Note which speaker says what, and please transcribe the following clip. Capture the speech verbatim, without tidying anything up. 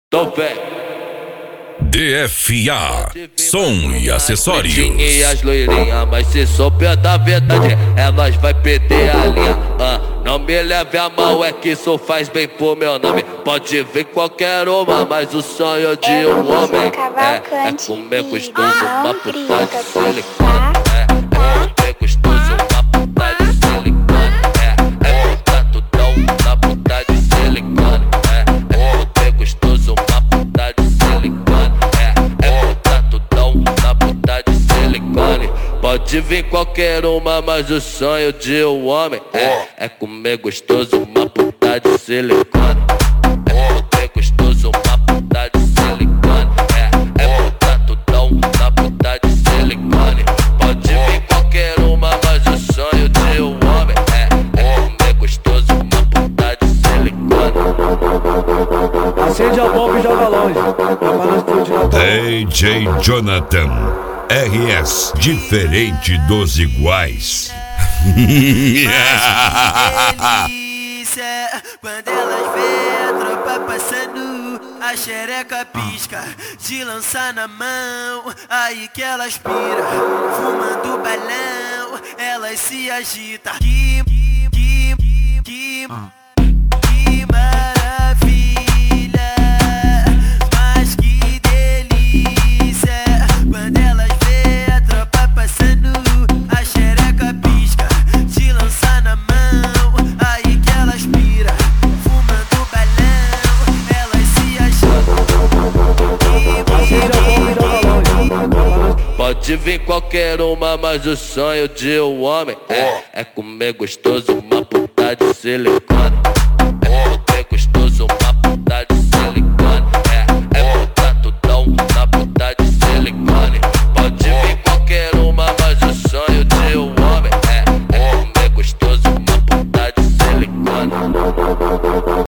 Speaker 1: Então vem.
Speaker 2: D F A, som e acessórios.
Speaker 1: E as loirinhas, mas se souber da verdade, elas vai perder a linha. Ah, não me leve a mão, é que isso faz bem pro meu nome. Pode vir qualquer uma, mas o sonho de
Speaker 3: é
Speaker 1: um homem
Speaker 3: é,
Speaker 1: é comer gostoso uma puta de silicone. É, é comer gostoso uma puta de silicone. É, é botar tudão na puta de silicone. É, é comer gostoso uma puta de silicone. É, é botar tudão na puta de silicone. Pode vir qualquer uma, mas o sonho de um homem é, é comer gostoso uma puta de silicone. É comer gostoso uma puta de silicone. É, é botar tudão na puta de silicone. Pode vir qualquer uma, mas o sonho de um homem é, é comer gostoso uma puta de silicone.
Speaker 4: Acende a bomba e joga longe, pra não explodir na bomba.
Speaker 2: D J Jonathan R S, diferente dos iguais.
Speaker 5: Delícia, quando elas vê a tropa passando, a xereca pisca, de lançar na mão, aí que elas pira, fumando balão, elas se agitam. Que, que, que, que, que maravilha, mas que delícia, quando elas vê a tropa passando, a xereca pisca, de lançar na mão, aí que elas pira, fumando balão, elas se agitam.
Speaker 4: Acende a bomba e joga longe.
Speaker 1: Pode vir qualquer uma, mas o sonho de um homem é, é comer gostoso uma puta de silicone.